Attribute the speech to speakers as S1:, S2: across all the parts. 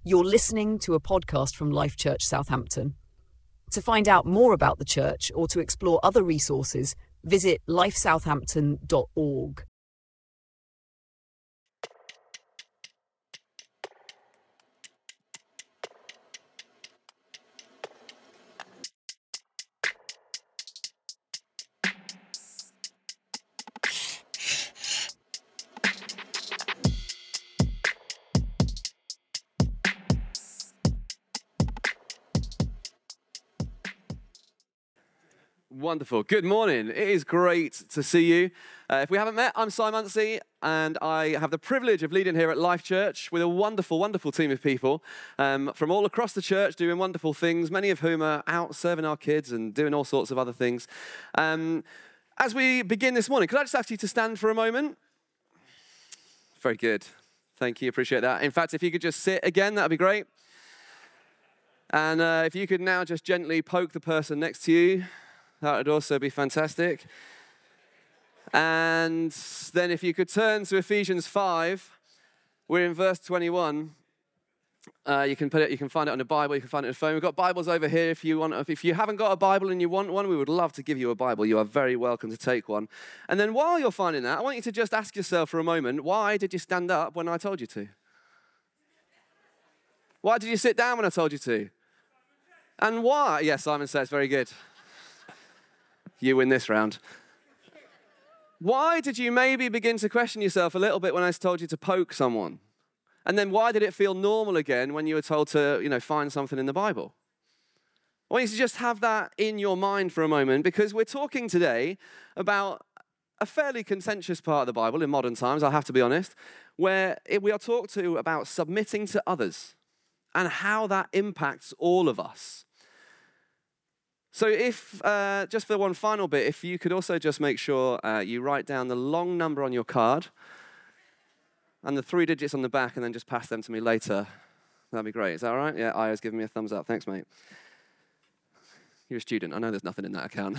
S1: You're listening to a podcast from Life Church Southampton. To find out more about the church or to explore other resources, visit lifesouthampton.org.
S2: Wonderful. Good morning. It is great to see you. If we haven't met, I'm Simon Muncie, and I have the privilege of leading here at Life Church with a wonderful, wonderful team of people from all across the church doing wonderful things, many of whom are out serving our kids and doing all sorts of other things. As we begin this morning, could I just ask you to stand for a moment? Very good. Thank you. Appreciate that. In fact, if you could just sit again, that would be great. And if you could now just gently poke the person next to you, that would also be fantastic. And then if you could turn to Ephesians 5, we're in verse 21. You can find it on the Bible, you can find it on the phone. We've got Bibles over here if you want. If you haven't got a Bible and you want one, we would love to give you a Bible. You are very welcome to take one. And then while you're finding that, I want you to just ask yourself for a moment, why did you stand up when I told you to? Why did you sit down when I told you to? And why? Yes, Simon says, very good. You win this round. Why did you maybe begin to question yourself a little bit when I told you to poke someone? And then why did it feel normal again when you were told to, find something in the Bible? I want you to just have that in your mind for a moment, because we're talking today about a fairly contentious part of the Bible in modern times, I have to be honest, where we are talked to about submitting to others and how that impacts all of us. So if, just for one final bit, if you could also just make sure you write down the long number on your card and the 3 digits on the back and then just pass them to me later. That'd be great. Is that all right? Yeah, Io's giving me a thumbs up. Thanks, mate. You're a student. I know there's nothing in that account.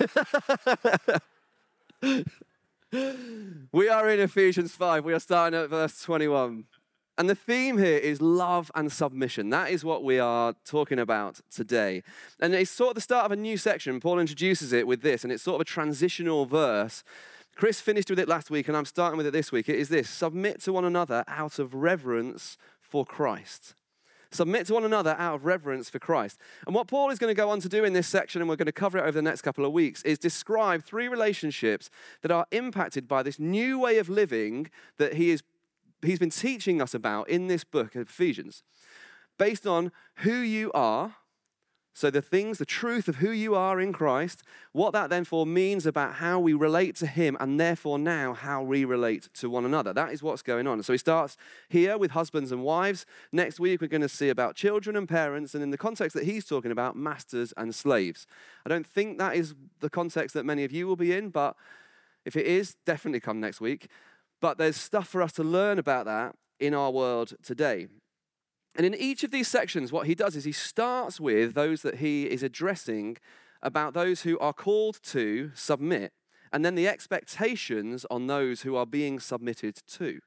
S2: We are in Ephesians 5. We are starting at verse 21. And the theme here is love and submission. That is what we are talking about today. And it's sort of the start of a new section. Paul introduces it with this, and it's sort of a transitional verse. Chris finished with it last week, and I'm starting with it this week. It is this: submit to one another out of reverence for Christ. Submit to one another out of reverence for Christ. And what Paul is going to go on to do in this section, and we're going to cover it over the next couple of weeks, is describe 3 relationships that are impacted by this new way of living that he's been teaching us about in this book of Ephesians, based on who you are. So the truth of who you are in Christ, what that then means about how we relate to him, and therefore now how we relate to one another. That is what's going on. So he starts here with husbands and wives. Next week we're going to see about children and parents, and in the context that he's talking about, masters and slaves. I don't think that is the context that many of you will be in, but if it is, definitely come next week. But there's stuff for us to learn about that in our world today. And in each of these sections, what he does is he starts with those that he is addressing about those who are called to submit, and then the expectations on those who are being submitted to.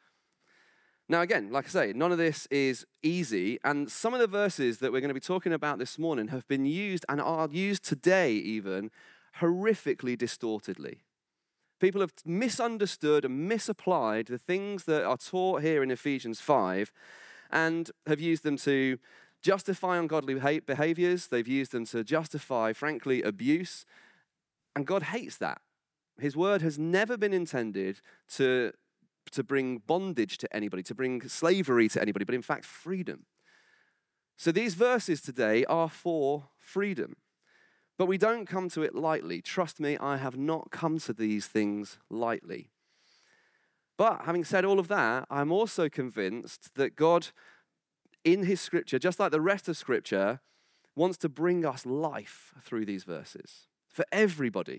S2: Now again, like I say, none of this is easy, and some of the verses that we're going to be talking about this morning have been used and are used today even horrifically distortedly. People have misunderstood and misapplied the things that are taught here in Ephesians 5 and have used them to justify ungodly behaviors. They've used them to justify, frankly, abuse. And God hates that. His word has never been intended to bring bondage to anybody, to bring slavery to anybody, but in fact, freedom. So these verses today are for freedom. But we don't come to it lightly. Trust me, I have not come to these things lightly. But having said all of that, I'm also convinced that God, in his scripture, just like the rest of scripture, wants to bring us life through these verses for everybody.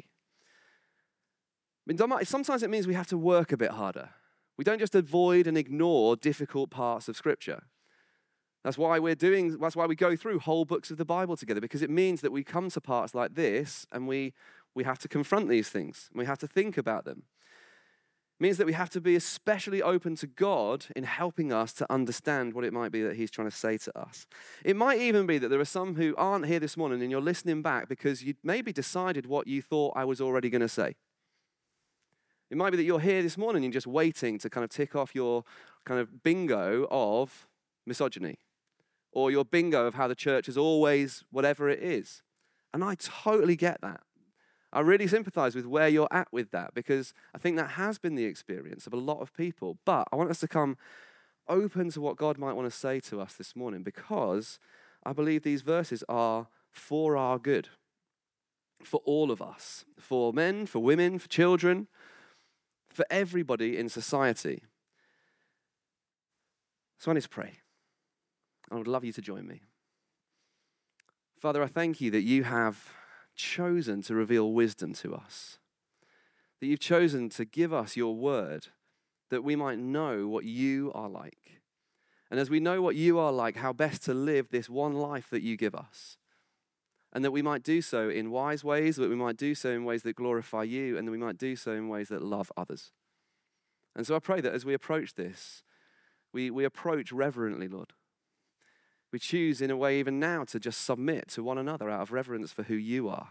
S2: I mean, sometimes it means we have to work a bit harder. We don't just avoid and ignore difficult parts of scripture. That's why we go through whole books of the Bible together, because it means that we come to parts like this and we have to confront these things. We have to think about them. means that we have to be especially open to God in helping us to understand what it might be that he's trying to say to us. It might even be that there are some who aren't here this morning and you're listening back because you maybe decided what you thought I was already going to say. It might be that you're here this morning and you're just waiting to kind of tick off your kind of bingo of misogyny or your bingo of how the church is always whatever it is. And I totally get that. I really sympathize with where you're at with that because I think that has been the experience of a lot of people. But I want us to come open to what God might want to say to us this morning because I believe these verses are for our good, for all of us, for men, for women, for children, for everybody in society. So I need to pray. I would love you to join me. Father, I thank you that you have chosen to reveal wisdom to us, that you've chosen to give us your word, that we might know what you are like. And as we know what you are like, how best to live this one life that you give us. And that we might do so in wise ways, that we might do so in ways that glorify you, and that we might do so in ways that love others. And so I pray that as we approach this, we approach reverently, Lord. We choose in a way even now to just submit to one another out of reverence for who you are.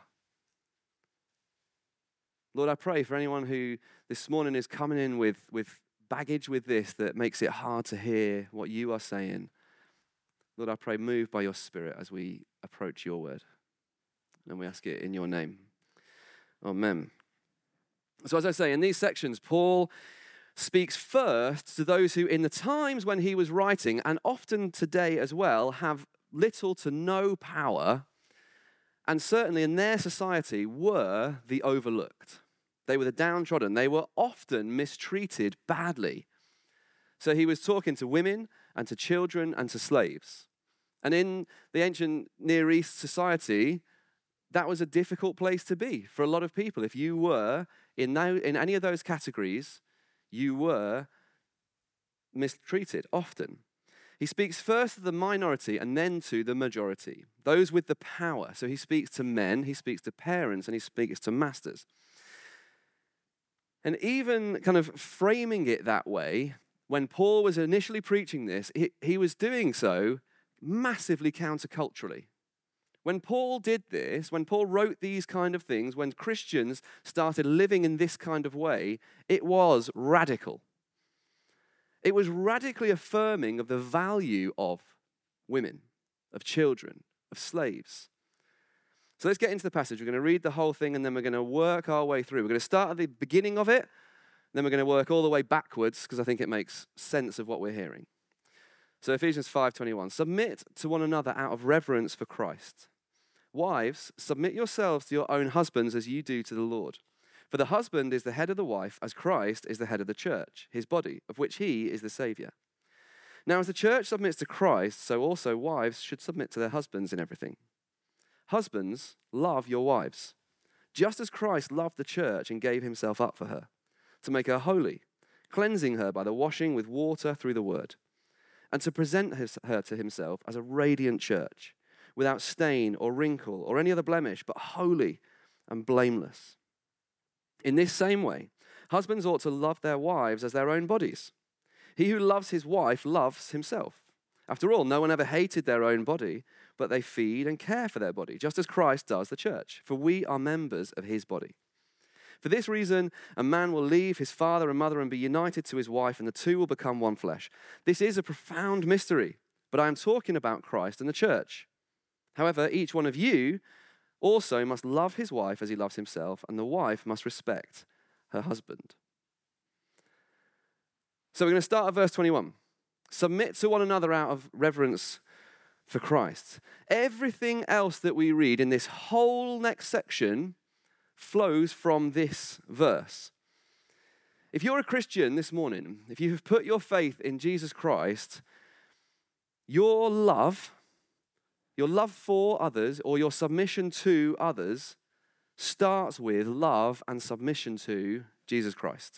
S2: Lord, I pray for anyone who this morning is coming in with baggage with this that makes it hard to hear what you are saying. Lord, I pray, move by your Spirit as we approach your word. And we ask it in your name. Amen. So as I say, in these sections, Paul speaks first to those who in the times when he was writing, and often today as well, have little to no power, and certainly in their society were the overlooked. They were the downtrodden. They were often mistreated badly. So he was talking to women and to children and to slaves. And in the ancient Near East society, that was a difficult place to be for a lot of people. If you were in any of those categories, you were mistreated often. He speaks first to the minority and then to the majority, those with the power. So he speaks to men, he speaks to parents, and he speaks to masters. And even kind of framing it that way, when Paul was initially preaching this, he was doing so massively counterculturally. When Paul did this, when Paul wrote these kind of things, when Christians started living in this kind of way, it was radical. It was radically affirming of the value of women, of children, of slaves. So let's get into the passage. We're going to read the whole thing and then we're going to work our way through. We're going to start at the beginning of it, then we're going to work all the way backwards because I think it makes sense of what we're hearing. So Ephesians 5:21, submit to one another out of reverence for Christ. Wives, submit yourselves to your own husbands as you do to the Lord. For the husband is the head of the wife, as Christ is the head of the church, his body, of which he is the Savior. Now, as the church submits to Christ, so also wives should submit to their husbands in everything. Husbands, love your wives, just as Christ loved the church and gave himself up for her, to make her holy, cleansing her by the washing with water through the word, and to present her to himself as a radiant church, without stain or wrinkle or any other blemish, but holy and blameless. In this same way, husbands ought to love their wives as their own bodies. He who loves his wife loves himself. After all, no one ever hated their own body, but they feed and care for their body, just as Christ does the church, for we are members of his body. For this reason, a man will leave his father and mother and be united to his wife, and the two will become one flesh. This is a profound mystery, but I am talking about Christ and the church. However, each one of you also must love his wife as he loves himself, and the wife must respect her husband. So we're going to start at verse 21. Submit to one another out of reverence for Christ. Everything else that we read in this whole next section flows from this verse. If you're a Christian this morning, if you have put your faith in Jesus Christ, your love for others or your submission to others starts with love and submission to Jesus Christ.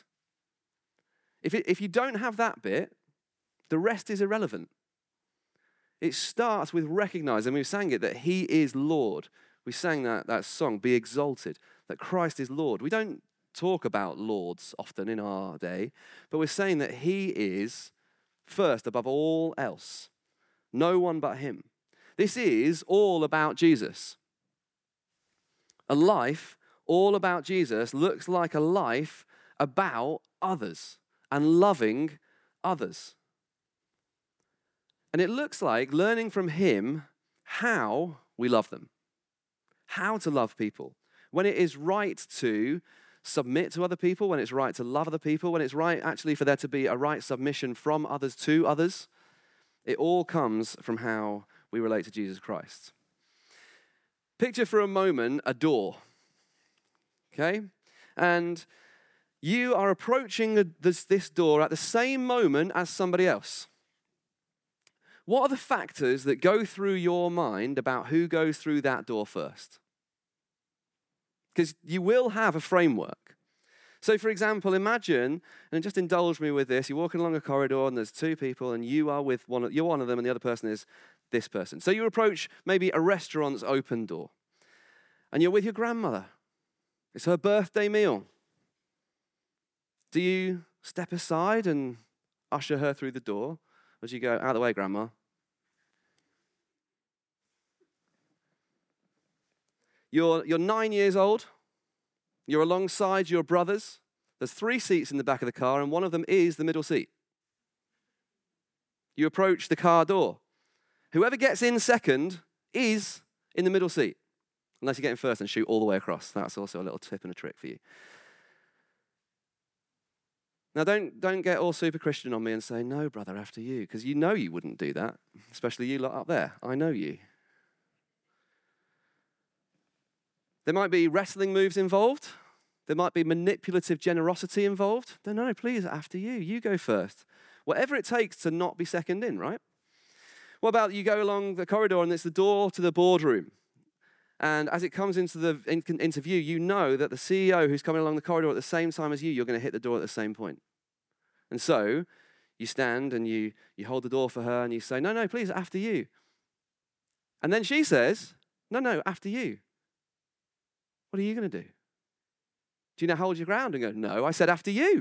S2: If you don't have that bit, the rest is irrelevant. It starts with recognizing, we sang it, that he is Lord. We sang that song, Be Exalted, that Christ is Lord. We don't talk about lords often in our day, but we're saying that he is first above all else. No one but him. This is all about Jesus. A life all about Jesus looks like a life about others and loving others. And it looks like learning from him how we love them, how to love people, when it is right to submit to other people, when it's right to love other people, when it's right actually for there to be a right submission from others to others. It all comes from how we relate to Jesus Christ. Picture for a moment a door, okay? And you are approaching this door at the same moment as somebody else. What are the factors that go through your mind about who goes through that door first? Because you will have a framework. So, for example, imagine, and just indulge me with this, you're walking along a corridor and there's two people and you're one of them and the other person is this person. So you approach maybe a restaurant's open door and you're with your grandmother. It's her birthday meal. Do you step aside and usher her through the door? Or do you go, out of the way, Grandma? You're 9 years old. You're alongside your brothers. There's 3 seats in the back of the car, and one of them is the middle seat. You approach the car door. Whoever gets in second is in the middle seat. Unless you get in first and shoot all the way across. That's also a little tip and a trick for you. Now, don't get all super Christian on me and say, no, brother, after you, because you know you wouldn't do that, especially you lot up there. I know you. There might be wrestling moves involved. There might be manipulative generosity involved. No, please, after you. You go first. Whatever it takes to not be second in, right? What about you go along the corridor and it's the door to the boardroom? And as it comes into view, you know that the CEO who's coming along the corridor at the same time as you're going to hit the door at the same point. And so you stand and you hold the door for her and you say, no, please, after you. And then she says, no, after you. What are you going to do? Do you now hold your ground and go, no, I said after you?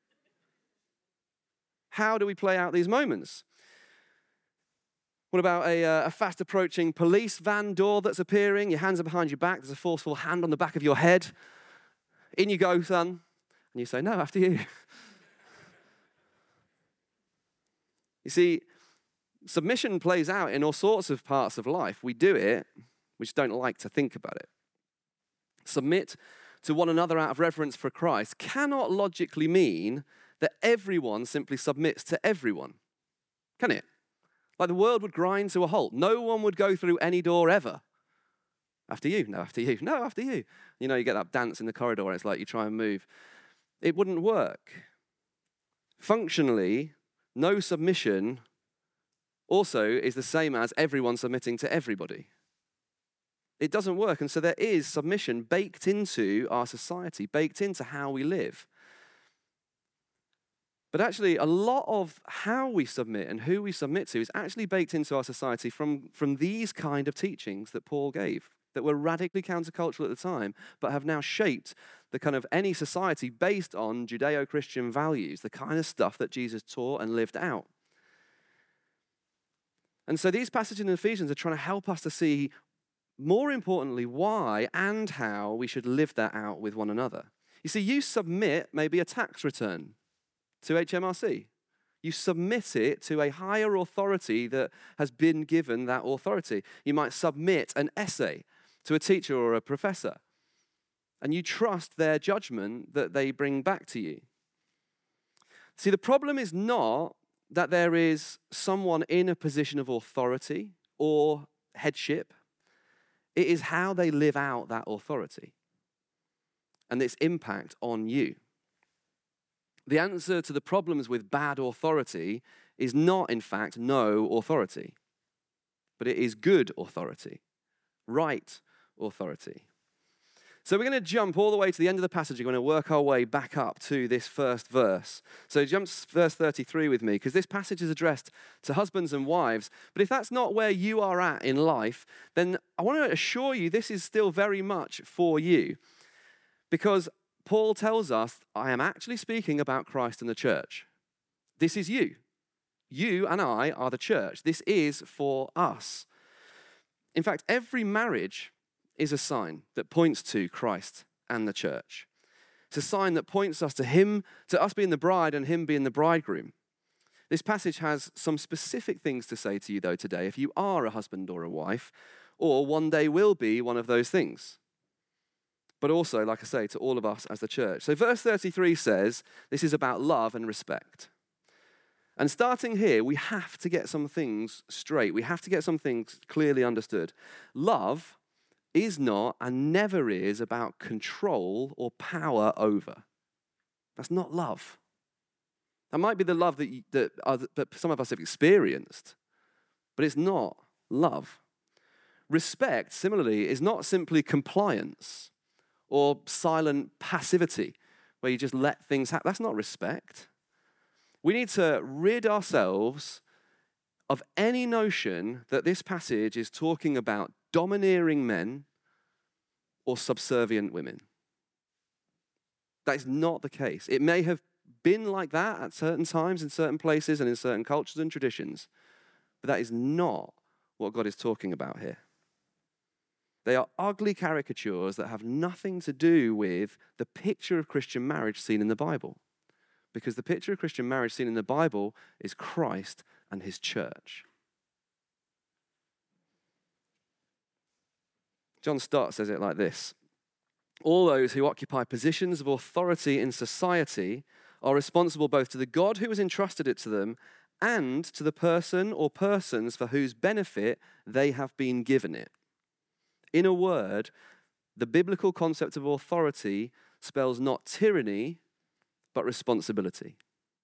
S2: How do we play out these moments? What about a fast approaching police van door that's appearing? Your hands are behind your back. There's a forceful hand on the back of your head. In you go, son. And you say, no, after you. You see, submission plays out in all sorts of parts of life. We do it, we just don't like to think about it. Submit to one another out of reverence for Christ cannot logically mean that everyone simply submits to everyone. Can it? Like the world would grind to a halt. No one would go through any door ever. After you, no, after you, no, after you. You know, you get that dance in the corridor and it's like you try and move. It wouldn't work. Functionally, no submission also is the same as everyone submitting to everybody. It doesn't work, and so there is submission baked into our society, baked into how we live. But actually, a lot of how we submit and who we submit to is actually baked into our society from these kind of teachings that Paul gave, that were radically countercultural at the time, but have now shaped the kind of any society based on Judeo-Christian values, the kind of stuff that Jesus taught and lived out. And so these passages in Ephesians are trying to help us to see, more importantly, why and how we should live that out with one another. You see, you submit maybe a tax return to HMRC. You submit it to a higher authority that has been given that authority. You might submit an essay to a teacher or a professor, and you trust their judgment that they bring back to you. See, the problem is not that there is someone in a position of authority or headship. It is how they live out that authority and its impact on you. The answer to the problems with bad authority is not, in fact, no authority, but it is good authority, right authority. So we're going to jump all the way to the end of the passage. We're going to work our way back up to this first verse. So jump to verse 33 with me, because this passage is addressed to husbands and wives. But if that's not where you are at in life, then I want to assure you this is still very much for you. Because Paul tells us, I am actually speaking about Christ and the church. This is you. You and I are the church. This is for us. In fact, every marriage is a sign that points to Christ and the church. It's a sign that points us to him, to us being the bride and him being the bridegroom. This passage has some specific things to say to you, though, today, if you are a husband or a wife, or one day will be one of those things. But also, like I say, to all of us as the church. So verse 33 says, this is about love and respect. And starting here, we have to get some things straight. We have to get some things clearly understood. Love is not and never is about control or power over. That's not love. That might be the love that some of us have experienced, but it's not love. Respect, similarly, is not simply compliance or silent passivity, where you just let things happen. That's not respect. We need to rid ourselves of any notion that this passage is talking about domineering men or subservient women. That is not the case. It may have been like that at certain times, in certain places, and in certain cultures and traditions, but that is not what God is talking about here. They are ugly caricatures that have nothing to do with the picture of Christian marriage seen in the Bible. Because the picture of Christian marriage seen in the Bible is Christ and his church. John Stott says it like this: all those who occupy positions of authority in society are responsible both to the God who has entrusted it to them and to the person or persons for whose benefit they have been given it. In a word, the biblical concept of authority spells not tyranny, but responsibility.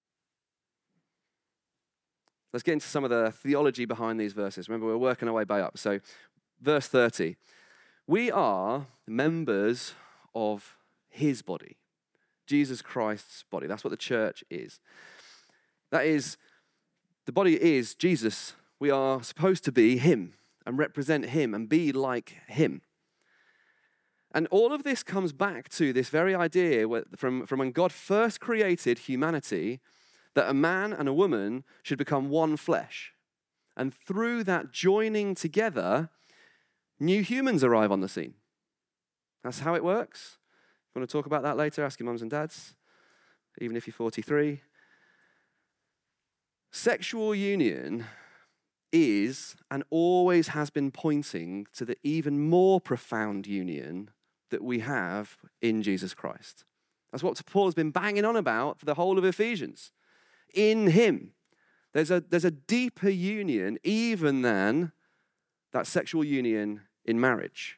S2: Let's get into some of the theology behind these verses. Remember, we're working our way back up. So, verse 30. We are members of his body, Jesus Christ's body. That's what the church is. That is, the body is Jesus. We are supposed to be him and represent him and be like him. And all of this comes back to this very idea from when God first created humanity, that a man and a woman should become one flesh. And through that joining together, new humans arrive on the scene. That's how it works. If you want to talk about that later, ask your mums and dads, even if you're 43. Sexual union is and always has been pointing to the even more profound union that we have in Jesus Christ. That's what Paul has been banging on about for the whole of Ephesians. In him, there's a deeper union even than that sexual union in marriage.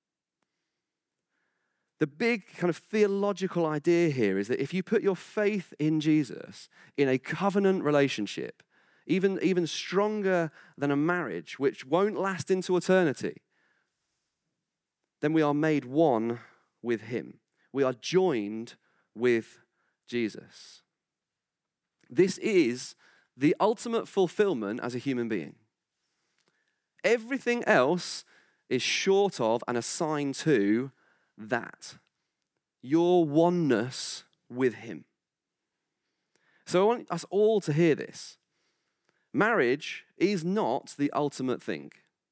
S2: The big kind of theological idea here is that if you put your faith in Jesus in a covenant relationship, even stronger than a marriage, which won't last into eternity, then we are made one with him. We are joined with Jesus. This is the ultimate fulfillment as a human being. Everything else is short of and assigned to that. Your oneness with him. So I want us all to hear this. Marriage is not the ultimate thing.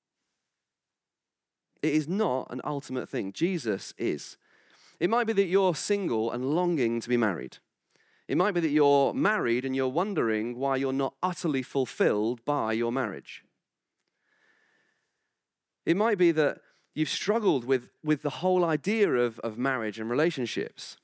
S2: It is not an ultimate thing. Jesus is. It might be that you're single and longing to be married. It might be that you're married and you're wondering why you're not utterly fulfilled by your marriage. It might be that you've struggled with the whole idea of marriage and relationships.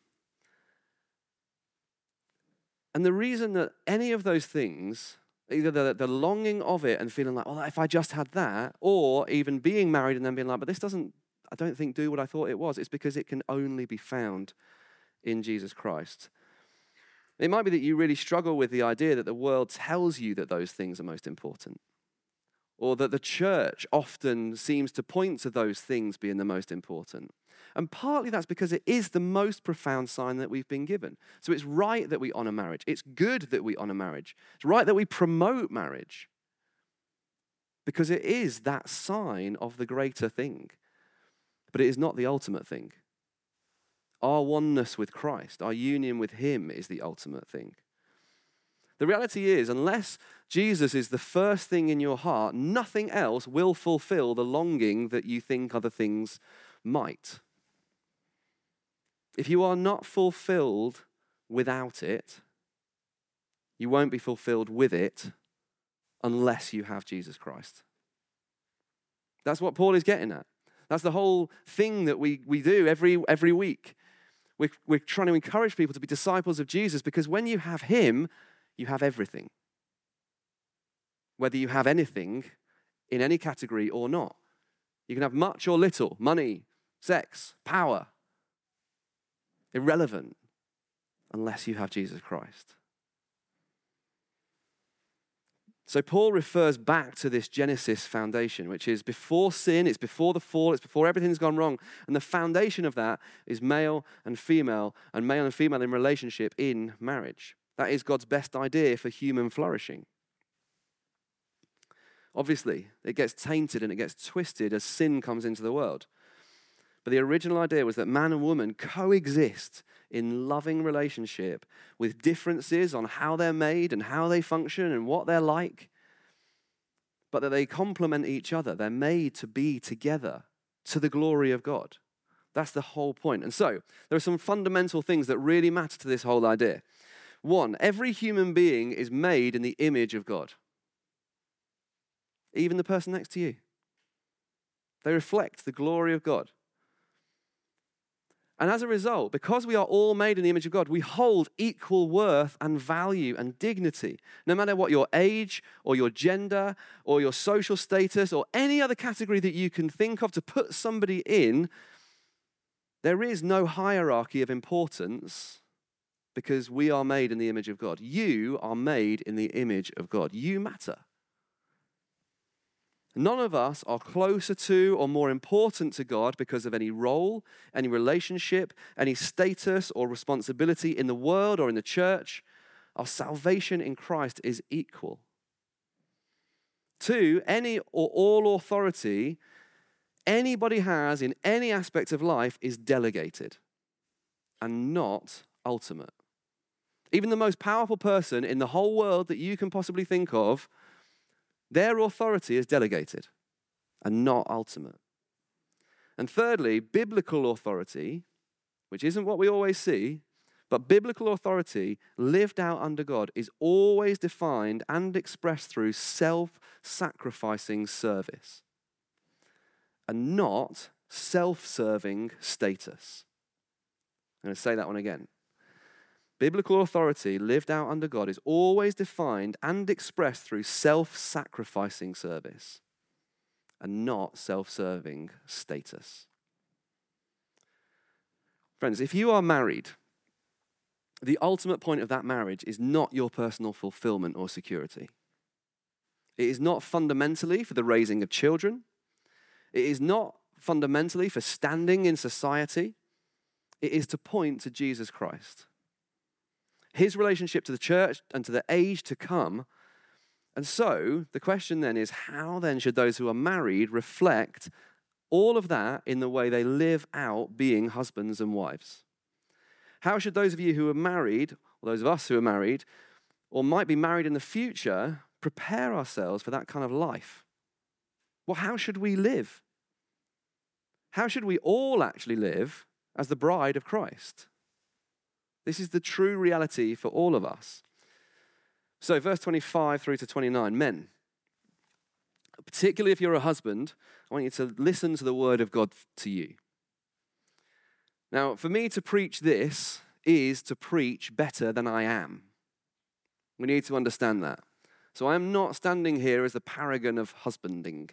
S2: And the reason that any of those things, either the longing of it and feeling like, oh, if I just had that, or even being married and then being like, but this doesn't, I don't think, do what I thought it was. It's because it can only be found in Jesus Christ. It might be that you really struggle with the idea that the world tells you that those things are most important, or that the church often seems to point to those things being the most important. And partly that's because it is the most profound sign that we've been given. So it's right that we honor marriage. It's good that we honor marriage. It's right that we promote marriage, because it is that sign of the greater thing. But it is not the ultimate thing. Our oneness with Christ, our union with him is the ultimate thing. The reality is, unless Jesus is the first thing in your heart, nothing else will fulfill the longing that you think other things might. If you are not fulfilled without it, you won't be fulfilled with it unless you have Jesus Christ. That's what Paul is getting at. That's the whole thing that we do every week. We're trying to encourage people to be disciples of Jesus, because when you have him, you have everything. Whether you have anything in any category or not. You can have much or little, money, sex, power. Irrelevant unless you have Jesus Christ. So Paul refers back to this Genesis foundation, which is before sin, it's before the fall, it's before everything's gone wrong. And the foundation of that is male and female in relationship in marriage. That is God's best idea for human flourishing. Obviously, it gets tainted and it gets twisted as sin comes into the world. But the original idea was that man and woman coexist in loving relationship with differences on how they're made and how they function and what they're like, but that they complement each other. They're made to be together to the glory of God. That's the whole point. And so there are some fundamental things that really matter to this whole idea. One, every human being is made in the image of God. Even the person next to you. They reflect the glory of God. And as a result, because we are all made in the image of God, we hold equal worth and value and dignity. No matter what your age or your gender or your social status or any other category that you can think of to put somebody in, there is no hierarchy of importance because we are made in the image of God. You are made in the image of God. You matter. None of us are closer to or more important to God because of any role, any relationship, any status or responsibility in the world or in the church. Our salvation in Christ is equal. 2, any or all authority anybody has in any aspect of life is delegated and not ultimate. Even the most powerful person in the whole world that you can possibly think of, their authority is delegated and not ultimate. And thirdly, biblical authority, which isn't what we always see, but biblical authority lived out under God is always defined and expressed through self-sacrificing service and not self-serving status. I'm going to say that one again. Biblical authority lived out under God is always defined and expressed through self-sacrificing service and not self-serving status. Friends, if you are married, the ultimate point of that marriage is not your personal fulfillment or security. It is not fundamentally for the raising of children. It is not fundamentally for standing in society. It is to point to Jesus Christ. His relationship to the church and to the age to come. And so the question then is, how then should those who are married reflect all of that in the way they live out being husbands and wives? How should those of you who are married, or those of us who are married, or might be married in the future, prepare ourselves for that kind of life? Well, how should we live? How should we all actually live as the bride of Christ? This is the true reality for all of us. So verse 25 through to 29, men, particularly if you're a husband, I want you to listen to the word of God to you. Now, for me to preach this is to preach better than I am. We need to understand that. So I am not standing here as the paragon of husbanding.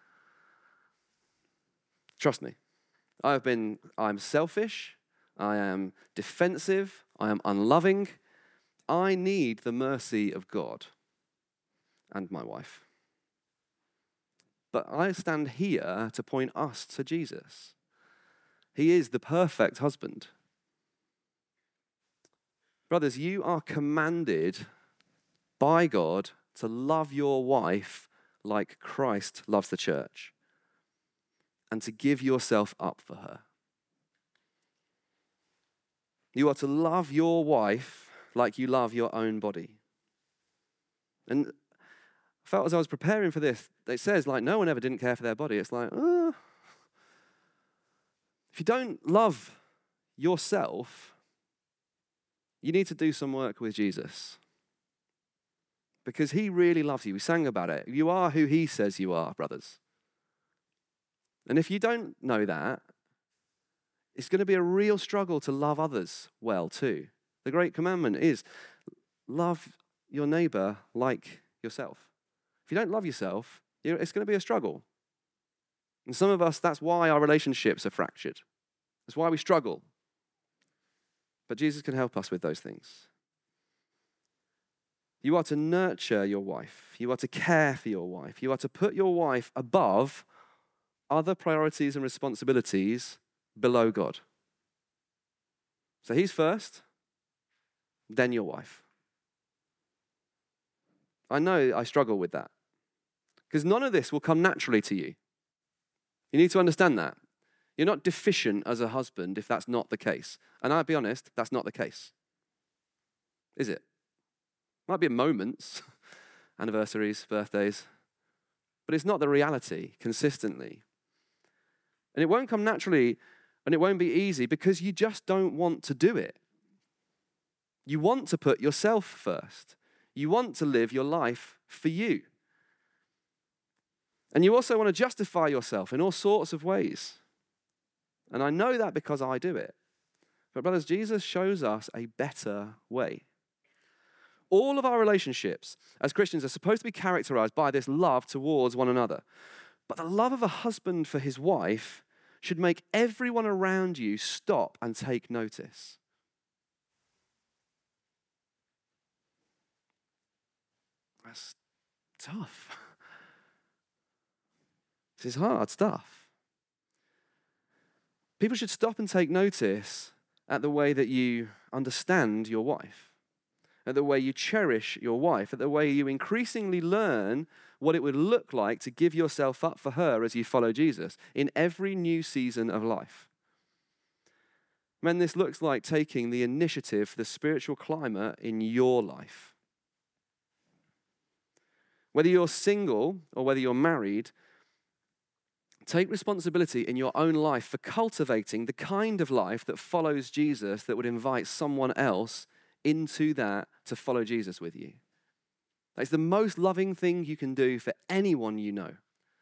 S2: Trust me. I'm selfish. I am defensive. I am unloving. I need the mercy of God and my wife. But I stand here to point us to Jesus. He is the perfect husband. Brothers, you are commanded by God to love your wife like Christ loves the church and to give yourself up for her. You are to love your wife like you love your own body. And I felt as I was preparing for this, it says like no one ever didn't care for their body. It's like, if you don't love yourself, you need to do some work with Jesus. Because he really loves you. We sang about it. You are who he says you are, brothers. And if you don't know that, it's going to be a real struggle to love others well too. The great commandment is love your neighbor like yourself. If you don't love yourself, it's going to be a struggle. And some of us, that's why our relationships are fractured. That's why we struggle. But Jesus can help us with those things. You are to nurture your wife. You are to care for your wife. You are to put your wife above other priorities and responsibilities below God. So he's first, then your wife. I know I struggle with that because none of this will come naturally to you. You need to understand that. You're not deficient as a husband if that's not the case. And I'll be honest, that's not the case. Is it? Might be moments, anniversaries, birthdays, but it's not the reality consistently. And it won't come naturally and it won't be easy because you just don't want to do it. You want to put yourself first. You want to live your life for you. And you also want to justify yourself in all sorts of ways. And I know that because I do it. But brothers, Jesus shows us a better way. All of our relationships as Christians are supposed to be characterized by this love towards one another. But the love of a husband for his wife should make everyone around you stop and take notice. That's tough. This is hard stuff. People should stop and take notice at the way that you understand your wife, at the way you cherish your wife, at the way you increasingly learn what it would look like to give yourself up for her as you follow Jesus in every new season of life. Men, this looks like taking the initiative for the spiritual climate in your life. Whether you're single or whether you're married, take responsibility in your own life for cultivating the kind of life that follows Jesus, that would invite someone else into that to follow Jesus with you. That's the most loving thing you can do for anyone you know.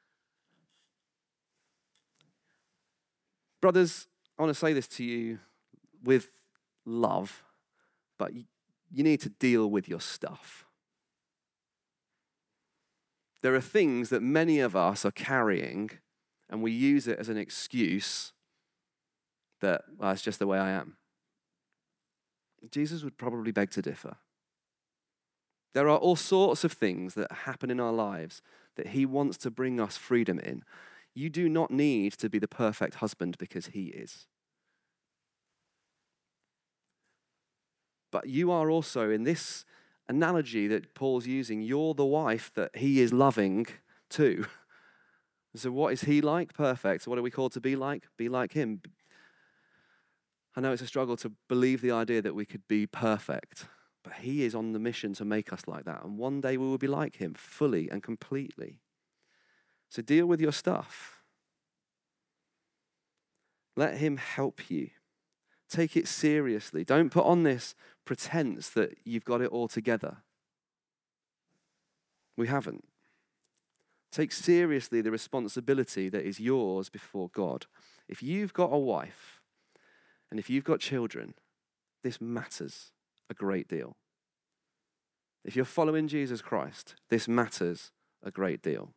S2: Brothers, I want to say this to you with love, but you need to deal with your stuff. There are things that many of us are carrying, and we use it as an excuse that, well, it's just the way I am. Jesus would probably beg to differ. There are all sorts of things that happen in our lives that he wants to bring us freedom in. You do not need to be the perfect husband because he is. But you are also, in this analogy that Paul's using, you're the wife that he is loving too. So what is he like? Perfect. So what are we called to be like? Be like him. I know it's a struggle to believe the idea that we could be perfect, but he is on the mission to make us like that. And one day we will be like him fully and completely. So deal with your stuff. Let him help you. Take it seriously. Don't put on this pretense that you've got it all together. We haven't. Take seriously the responsibility that is yours before God. If you've got a wife and if you've got children, this matters a great deal. If you're following Jesus Christ, this matters a great deal.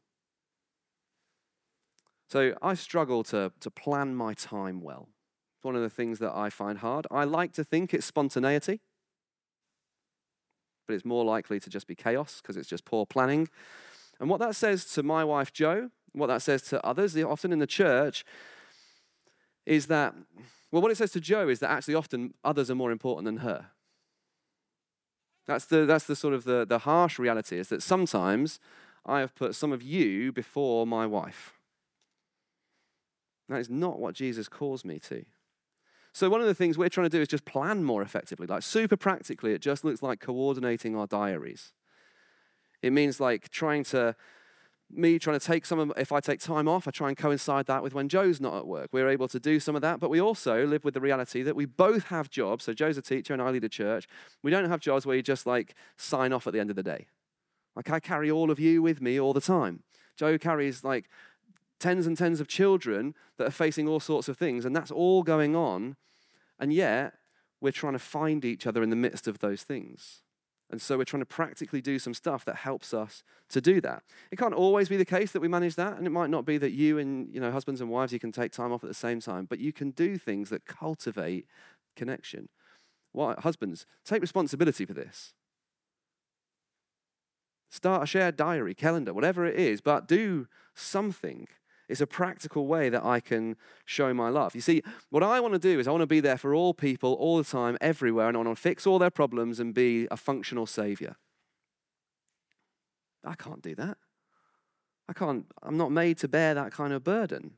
S2: So I struggle to plan my time well. It's one of the things that I find hard. I like to think it's spontaneity, but it's more likely to just be chaos because it's just poor planning. And what that says to my wife, Jo, what that says to others, often in the church, is that, well, what it says to Jo is that actually often others are more important than her. That's the sort of the harsh reality, is that sometimes I have put some of you before my wife. That is not what Jesus calls me to. So one of the things we're trying to do is just plan more effectively. Like super practically, it just looks like coordinating our diaries. It means like trying to take if I take time off, I try and coincide that with when Joe's not at work. We're able to do some of that, but we also live with the reality that we both have jobs. So Joe's a teacher and I lead a church. We don't have jobs where you just like sign off at the end of the day. Like I carry all of you with me all the time. Joe carries like tens and tens of children that are facing all sorts of things, and that's all going on, and yet we're trying to find each other in the midst of those things. And so we're trying to practically do some stuff that helps us to do that. It can't always be the case that we manage that, and it might not be that you and husbands and wives, you can take time off at the same time, but you can do things that cultivate connection. Husbands, take responsibility for this. Start a shared diary, calendar, whatever it is, but do something. It's a practical way that I can show my love. You see, what I want to do is I want to be there for all people, all the time, everywhere, and I want to fix all their problems and be a functional savior. I can't do that. I'm not made to bear that kind of burden.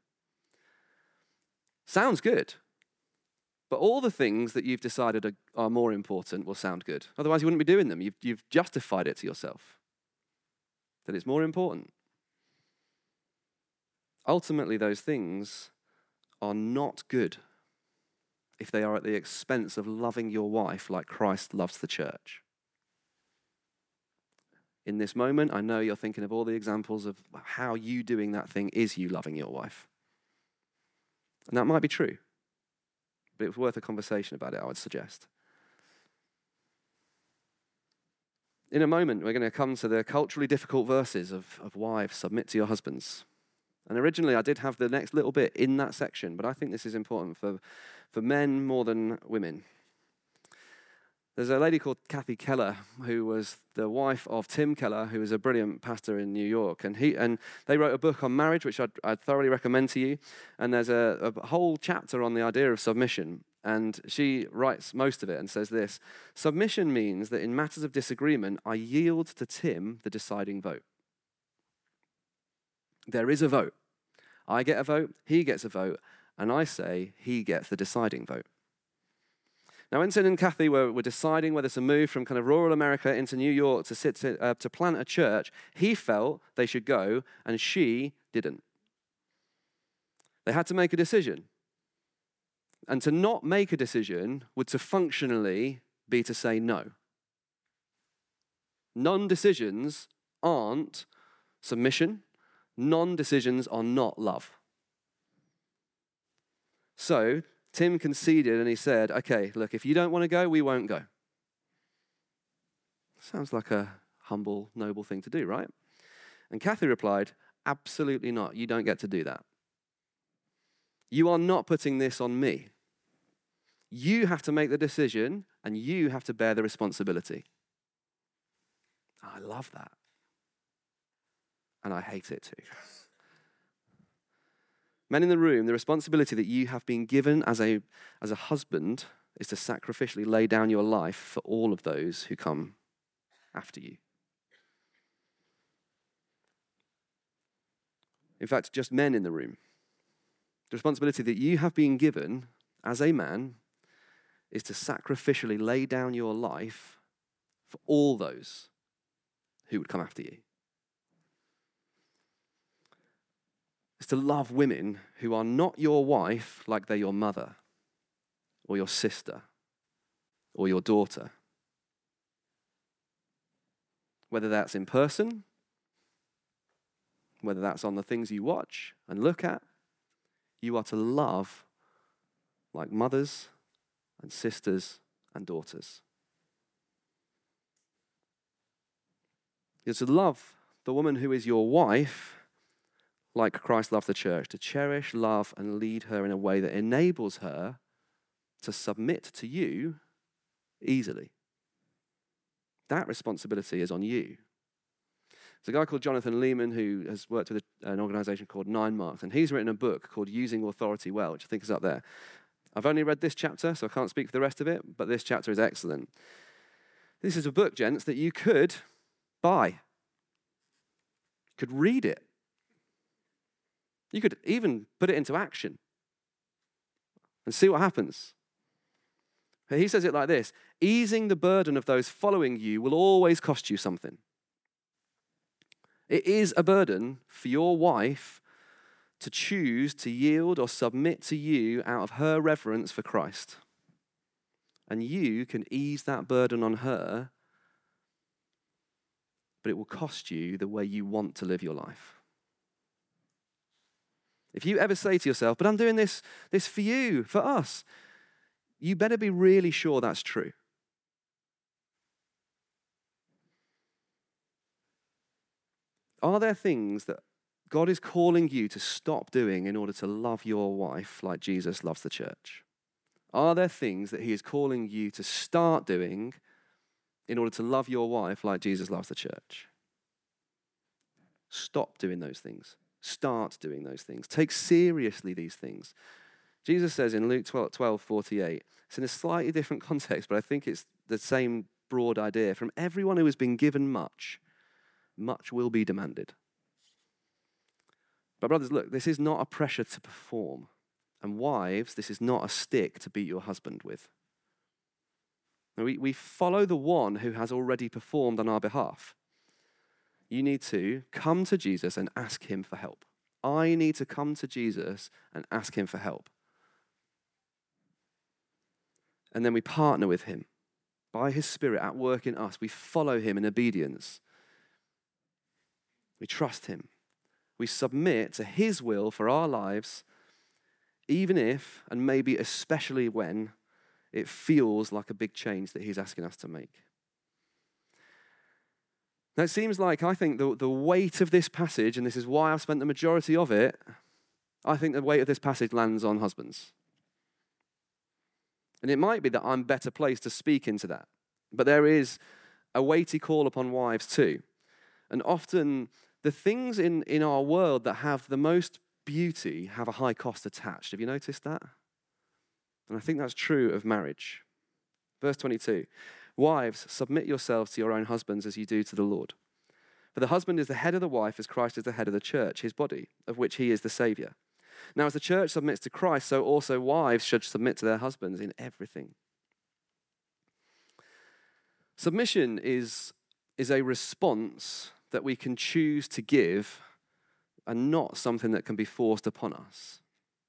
S2: Sounds good. But all the things that you've decided are more important will sound good. Otherwise, you wouldn't be doing them. You've justified it to yourself. That it's more important. Ultimately, those things are not good if they are at the expense of loving your wife like Christ loves the church. In this moment, I know you're thinking of all the examples of how you doing that thing is you loving your wife. And that might be true, but it's worth a conversation about it, I would suggest. In a moment, we're going to come to the culturally difficult verses of wives, submit to your husbands. And originally, I did have the next little bit in that section, but I think this is important for men more than women. There's a lady called Kathy Keller, who was the wife of Tim Keller, who was a brilliant pastor in New York. And they wrote a book on marriage, which I'd thoroughly recommend to you. And there's a whole chapter on the idea of submission. And she writes most of it and says this: submission means that in matters of disagreement, I yield to Tim the deciding vote. There is a vote. I get a vote, he gets a vote, and I say he gets the deciding vote. Now, when Tim and Kathy were deciding whether to move from kind of rural America into New York to plant a church, he felt they should go, and she didn't. They had to make a decision. And to not make a decision would to functionally be to say no. Non-decisions aren't submission. Non-decisions are not love. So Tim conceded and he said, okay, look, if you don't want to go, we won't go. Sounds like a humble, noble thing to do, right? And Kathy replied, absolutely not. You don't get to do that. You are not putting this on me. You have to make the decision and you have to bear the responsibility. I love that. And I hate it too. Men in the room, the responsibility that you have been given as a husband is to sacrificially lay down your life for all of those who come after you. In fact, just men in the room. The responsibility that you have been given as a man is to sacrificially lay down your life for all those who would come after you. Is to love women who are not your wife like they're your mother or your sister or your daughter. Whether that's in person, whether that's on the things you watch and look at, you are to love like mothers and sisters and daughters. You're to love the woman who is your wife like Christ loved the church, to cherish, love, and lead her in a way that enables her to submit to you easily. That responsibility is on you. There's a guy called Jonathan Lehman who has worked with an organization called 9 Marks, and he's written a book called Using Authority Well, which I think is up there. I've only read this chapter, so I can't speak for the rest of it, but this chapter is excellent. This is a book, gents, that you could buy. You could read it. You could even put it into action and see what happens. He says it like this: easing the burden of those following you will always cost you something. It is a burden for your wife to choose to yield or submit to you out of her reverence for Christ. And you can ease that burden on her, but it will cost you the way you want to live your life. If you ever say to yourself, but I'm doing this for you, for us, you better be really sure that's true. Are there things that God is calling you to stop doing in order to love your wife like Jesus loves the church? Are there things that he is calling you to start doing in order to love your wife like Jesus loves the church? Stop doing those things. Start doing those things. Take seriously these things. Jesus says in Luke 12:48, it's in a slightly different context, but I think it's the same broad idea. From everyone who has been given much, much will be demanded. But brothers, look, this is not a pressure to perform. And wives, this is not a stick to beat your husband with. We follow the one who has already performed on our behalf. You need to come to Jesus and ask him for help. I need to come to Jesus and ask him for help. And then we partner with him. By his Spirit at work in us, we follow him in obedience. We trust him. We submit to his will for our lives, even if, and maybe especially when, it feels like a big change that he's asking us to make. Now, it seems like, I think, the weight of this passage, and this is why I've spent the majority of it, I think the weight of this passage lands on husbands. And it might be that I'm better placed to speak into that. But there is a weighty call upon wives too. And often, the things in our world that have the most beauty have a high cost attached. Have you noticed that? And I think that's true of marriage. Verse 22, wives, submit yourselves to your own husbands as you do to the Lord. For the husband is the head of the wife as Christ is the head of the church, his body, of which he is the Savior. Now as the church submits to Christ, so also wives should submit to their husbands in everything. Submission is a response that we can choose to give and not something that can be forced upon us.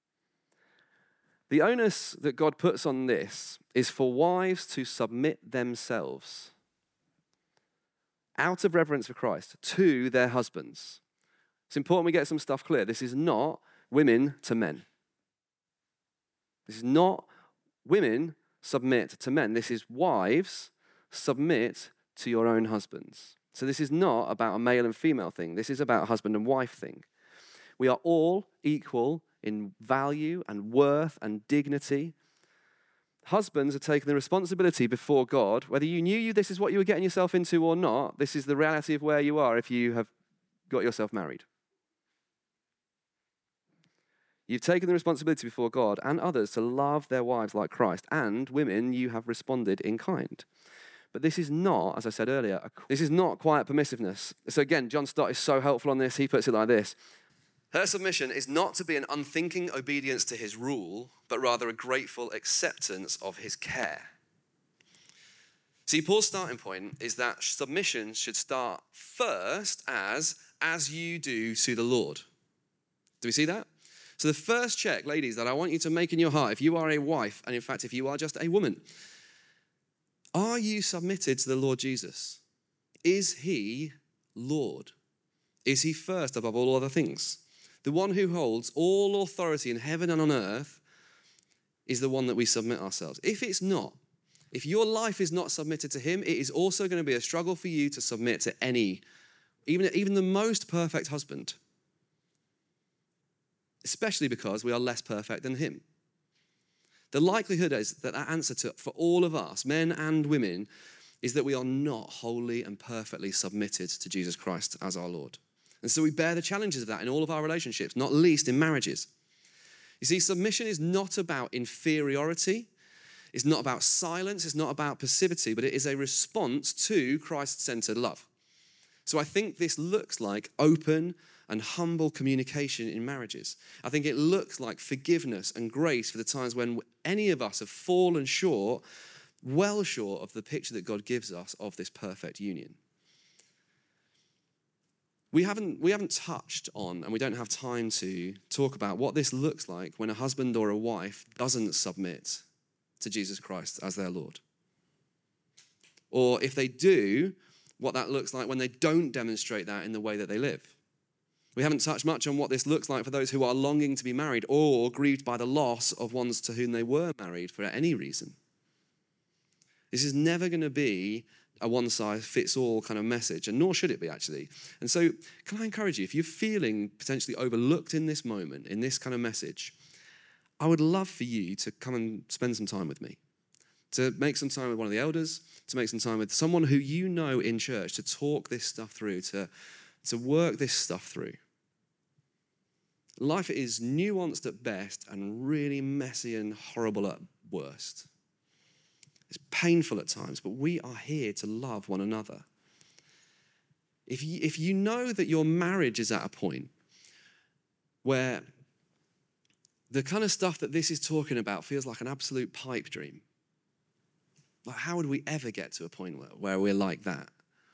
S2: The onus that God puts on this is for wives to submit themselves out of reverence for Christ to their husbands. It's important we get some stuff clear. This is not women to men. This is not women submit to men. This is wives submit to your own husbands. So this is not about a male and female thing. This is about a husband and wife thing. We are all equal in value and worth and dignity. Husbands are taking the responsibility before God. Whether you knew this is what you were getting yourself into or not, this is the reality of where you are if you have got yourself married. You've taken the responsibility before God and others to love their wives like Christ. And women, you have responded in kind. But this is not, as I said earlier, this is not quiet permissiveness. So again, John Stott is so helpful on this. He puts it like this. Her submission is not to be an unthinking obedience to his rule, but rather a grateful acceptance of his care. See, Paul's starting point is that submission should start first as you do to the Lord. Do we see that? So the first check, ladies, that I want you to make in your heart, if you are a wife, and in fact, if you are just a woman, are you submitted to the Lord Jesus? Is he Lord? Is he first above all other things? The one who holds all authority in heaven and on earth is the one that we submit ourselves. If it's not, if your life is not submitted to him, it is also going to be a struggle for you to submit to even the most perfect husband. Especially because we are less perfect than him. The likelihood is that our answer for all of us, men and women, is that we are not wholly and perfectly submitted to Jesus Christ as our Lord. And so we bear the challenges of that in all of our relationships, not least in marriages. You see, submission is not about inferiority. It's not about silence. It's not about passivity, but it is a response to Christ-centered love. So I think this looks like open and humble communication in marriages. I think it looks like forgiveness and grace for the times when any of us have fallen short well short of the picture that God gives us of this perfect union. We haven't touched on, and we don't have time to talk about what this looks like when a husband or a wife doesn't submit to Jesus Christ as their Lord. Or if they do, what that looks like when they don't demonstrate that in the way that they live. We haven't touched much on what this looks like for those who are longing to be married or grieved by the loss of ones to whom they were married for any reason. This is never going to be a one-size-fits-all kind of message, and nor should it be, actually. And so can I encourage you, if you're feeling potentially overlooked in this moment, in this kind of message, I would love for you to come and spend some time with me, to make some time with one of the elders, to make some time with someone who you know in church, to talk this stuff through, to work this stuff through. Life is nuanced at best and really messy and horrible at worst. It's painful at times, but we are here to love one another. If you know that your marriage is at a point where the kind of stuff that this is talking about feels like an absolute pipe dream, like how would we ever get to a point where we're like that?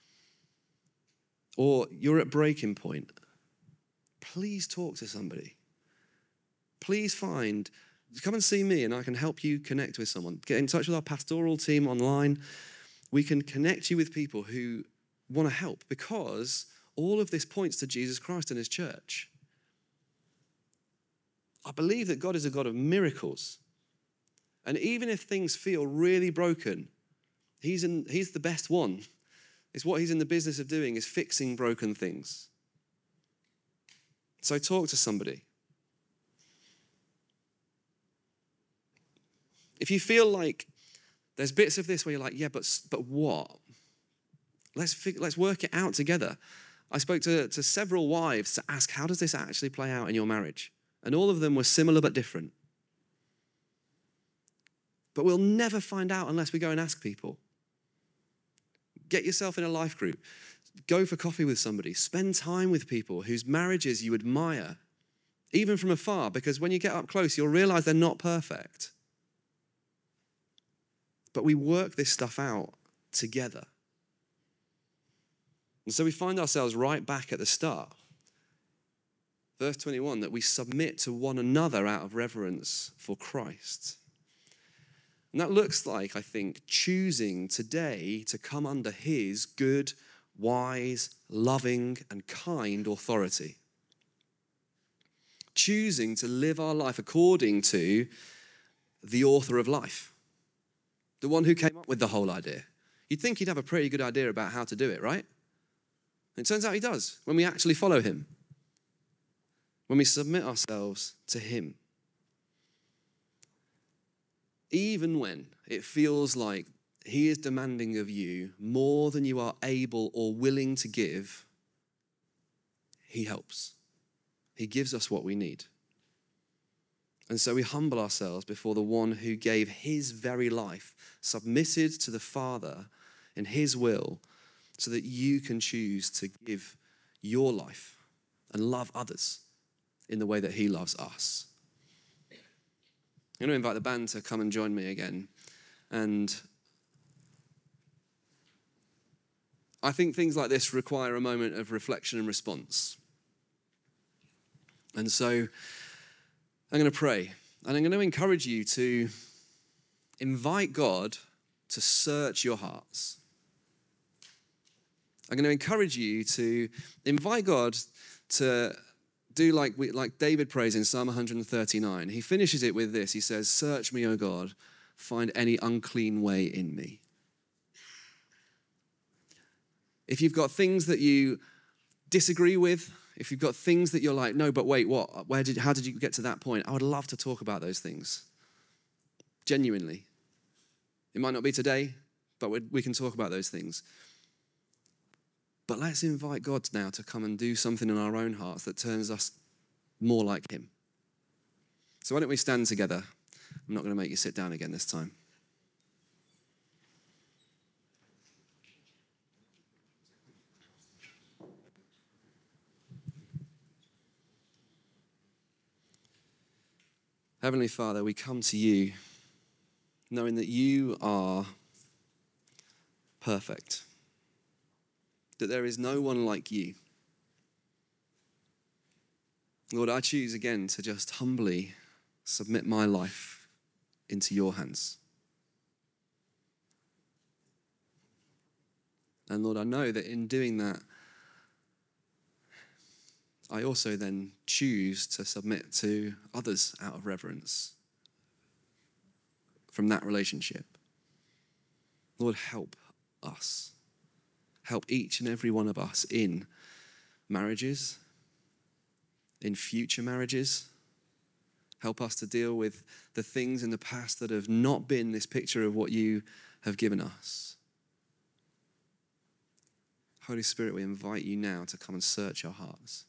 S2: Or you're at breaking point, please talk to somebody. Please come and see me and I can help you connect with someone. Get in touch with our pastoral team online. We can connect you with people who want to help, because all of this points to Jesus Christ and his church. I believe that God is a God of miracles. And even if things feel really broken, he's the best one. It's what he's in the business of doing, is fixing broken things. So talk to somebody. If you feel like there's bits of this where you're like, yeah, but what? Let's work it out together. I spoke to several wives to ask, how does this actually play out in your marriage? And all of them were similar but different. But we'll never find out unless we go and ask people. Get yourself in a life group. Go for coffee with somebody. Spend time with people whose marriages you admire, even from afar, because when you get up close, you'll realize they're not perfect. But we work this stuff out together. And so we find ourselves right back at the start. Verse 21, that we submit to one another out of reverence for Christ. And that looks like, I think, choosing today to come under his good, wise, loving, and kind authority. Choosing to live our life according to the author of life. The one who came up with the whole idea. You'd think he'd have a pretty good idea about how to do it, right? And it turns out he does, when we actually follow him. When we submit ourselves to him. Even when it feels like he is demanding of you more than you are able or willing to give, he helps. He gives us what we need. And so we humble ourselves before the one who gave his very life, submitted to the Father in his will, so that you can choose to give your life and love others in the way that he loves us. I'm going to invite the band to come and join me again. And I think things like this require a moment of reflection and response. And so I'm going to pray. And I'm going to encourage you to invite God to search your hearts. I'm going to encourage you to invite God to do like David prays in Psalm 139. He finishes it with this. He says, "Search me, O God, find any unclean way in me." If you've got things that you disagree with, if you've got things that you're like, no, but wait, what? How did you get to that point? I would love to talk about those things. Genuinely. It might not be today, but we can talk about those things. But let's invite God now to come and do something in our own hearts that turns us more like him. So why don't we stand together? I'm not going to make you sit down again this time. Heavenly Father, we come to you knowing that you are perfect, that there is no one like you. Lord, I choose again to just humbly submit my life into your hands. And Lord, I know that in doing that, I also then choose to submit to others out of reverence from that relationship. Lord, help us. Help each and every one of us in marriages, in future marriages. Help us to deal with the things in the past that have not been this picture of what you have given us. Holy Spirit, we invite you now to come and search our hearts.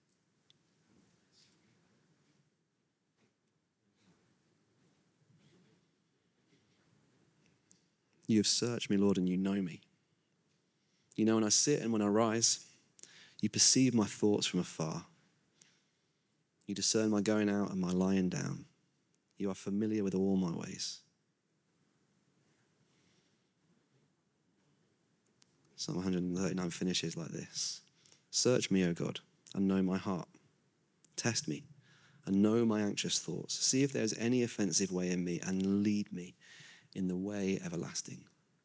S2: You have searched me, Lord, and you know me. You know when I sit and when I rise. You perceive my thoughts from afar. You discern my going out and my lying down. You are familiar with all my ways. Psalm 139 finishes like this. Search me, O God, and know my heart. Test me and know my anxious thoughts. See if there is any offensive way in me and lead me in the way everlasting.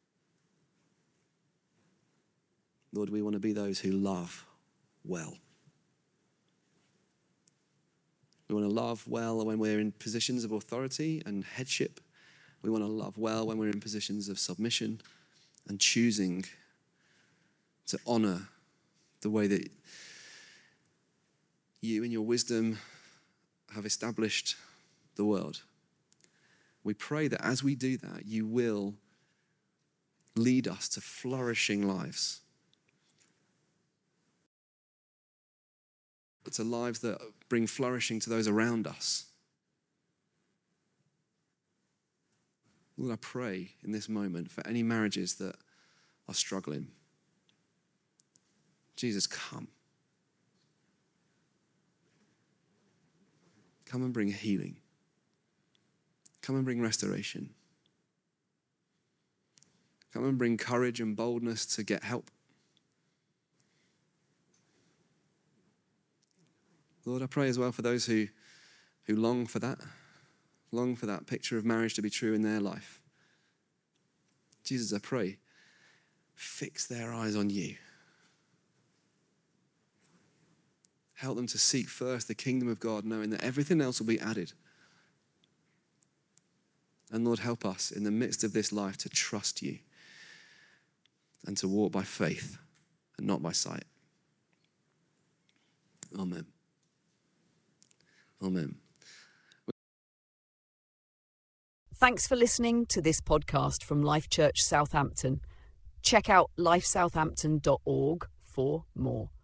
S2: Lord, we want to be those who love well. We want to love well when we're in positions of authority and headship. We want to love well when we're in positions of submission and choosing to honor the way that you in your wisdom have established the world. We pray that as we do that, you will lead us to flourishing lives. To lives that bring flourishing to those around us. Lord, I pray in this moment for any marriages that are struggling. Jesus, come. Come and bring healing. Come and bring restoration. Come and bring courage and boldness to get help. Lord, I pray as well for those who long for that picture of marriage to be true in their life. Jesus, I pray, fix their eyes on you. Help them to seek first the kingdom of God, knowing that everything else will be added. And Lord, help us in the midst of this life to trust you and to walk by faith and not by sight. Amen. Amen.
S1: Thanks for listening to this podcast from Life Church Southampton. Check out lifesouthampton.org for more.